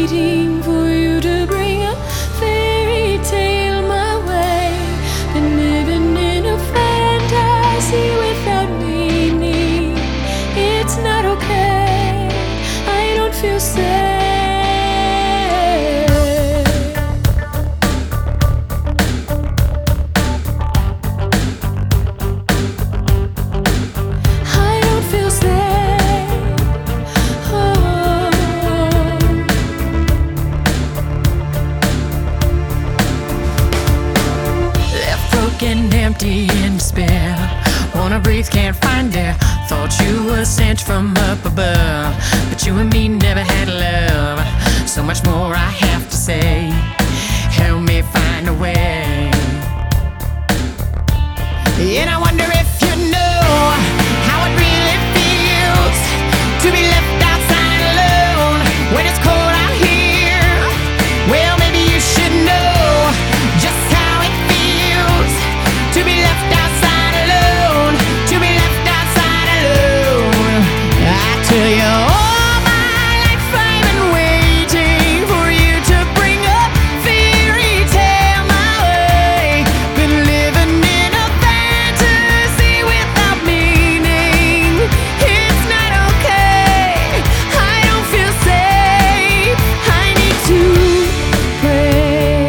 waiting for you to bring a fairy tale my way. Been living in a fantasy without meaning. It's not okay, I don't feel safe. And empty in despair, wanna breathe, can't find air. Thought you were sent from up above, but you and me never had love. So much more I have to say, help me find a way. And I wonder if you know how it really feels to be left outside alone when it's cold out here. Well, maybe you should know just how it feels to be left outside alone, to be left outside alone. I tell you, all my life I've been waiting for you to bring a fairy tale my way. Been living in a fantasy without meaning. It's not okay, I don't feel safe, I need to pray.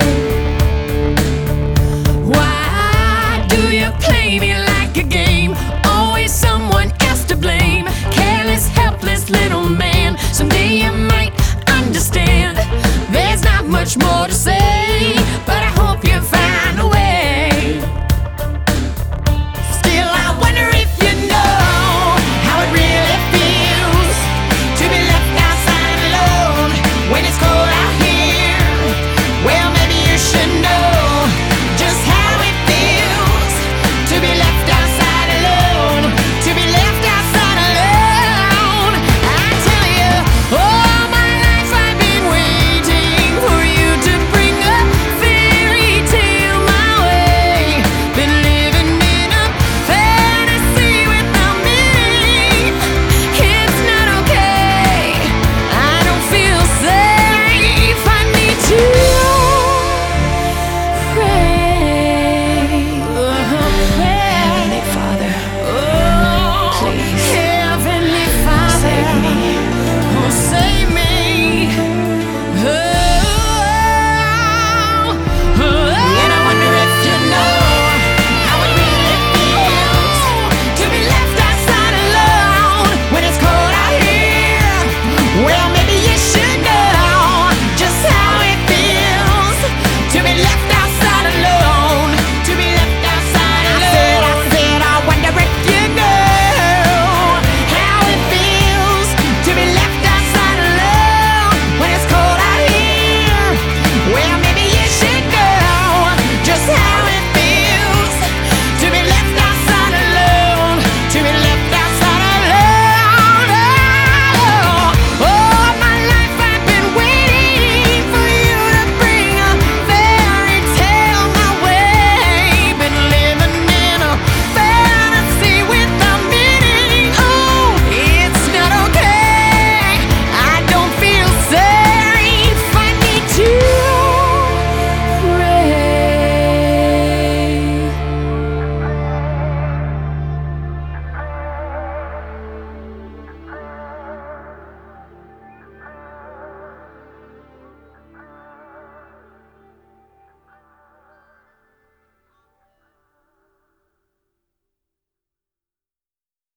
Why do you play me like a game? Always someone else to blame. Careless, helpless little man. Someday you might understand. There's not much more to say.